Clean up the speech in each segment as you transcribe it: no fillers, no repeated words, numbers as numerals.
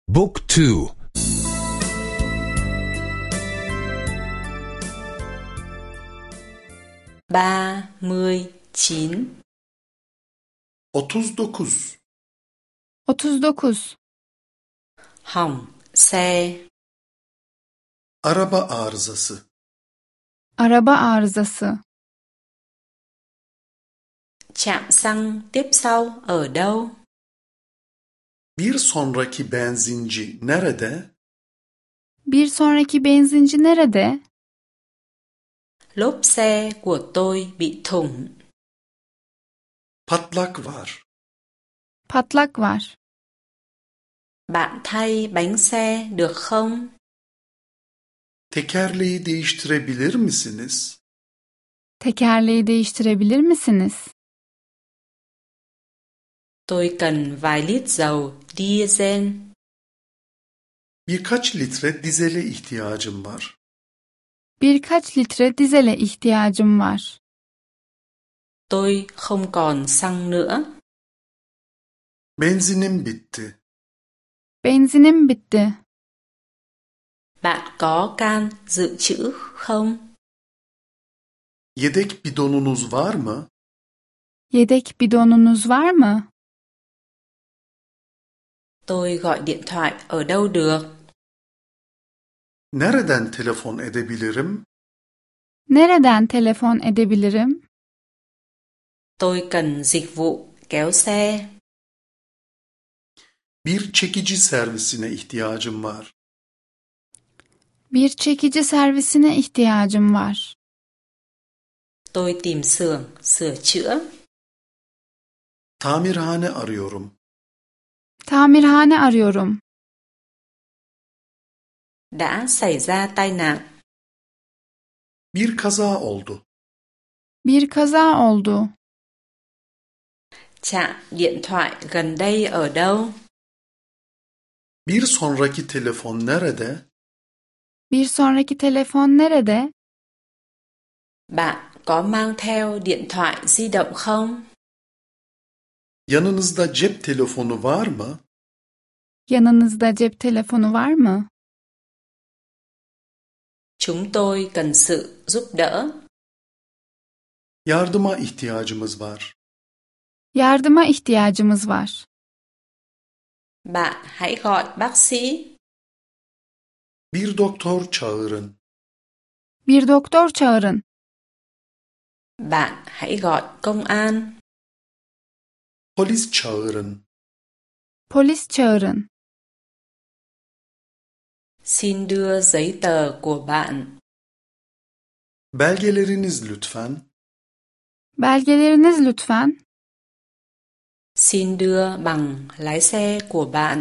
Book 2. 39 39. 39. Hỏng xe. Araba arızası. Araba arızası. Trạm xăng tiếp sau ở đâu? Bir sonraki benzinci nerede? Bir sonraki benzinci nerede? Lốp xe của tôi bị thủng. Patlak var. Patlak var. Bạn thay bánh xe được không? Tekerleği değiştirebilir misiniz? Tekerleği değiştirebilir misiniz? Tôi cần vài lít dầu diesel. Birkaç litre dizele ihtiyacım var. Birkaç litre dizele ihtiyacım var. Tôi không còn xăng nữa. Benzinim bitti. Benzinim bitti. Bạn có can dự trữ không? Yedek bidonunuz var mı? Yedek bidonunuz var mı? Tôi gọi điện thoại ở đâu được? Nereden telefon edebilirim? Nereden telefon edebilirim? Tôi cần dịch vụ kéo xe. Bir çekici servisine ihtiyacım var. Bir çekici servisine ihtiyacım var. Tôi tìm xưởng sửa chữa. Tamirhane arıyorum. Tamirhane arıyorum. Đã xảy ra tai nạn. Bir kaza oldu. Bir kaza oldu. Trạm điện thoại gần đây ở đâu? Bir sonraki telefon nerede? Bir sonraki telefon nerede? Bạn có mang theo điện thoại di động không? Yanınızda cep telefonu var mı? Yanınızda cep telefonu var mı? Chúng tôi cần sự giúp đỡ. Yardıma ihtiyacımız var. Yardıma ihtiyacımız var. Bạn hãy gọi bác sĩ. Bir doktor çağırın. Bir doktor çağırın. Bạn hãy gọi công an. Polis çağırın. Polis çağırın. Xin đưa giấy tờ của bạn. Belgeleriniz lütfen. Belgeleriniz lütfen. Xin đưa bằng lái xe của bạn.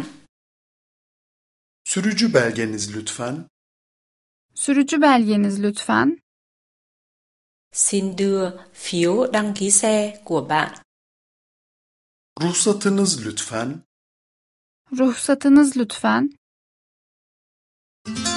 Sürücü belgeniz lütfen. Sürücü belgeniz lütfen. Xin đưa phiếu đăng ký xe của bạn. Ruhsatınız lütfen. Ruhsatınız lütfen.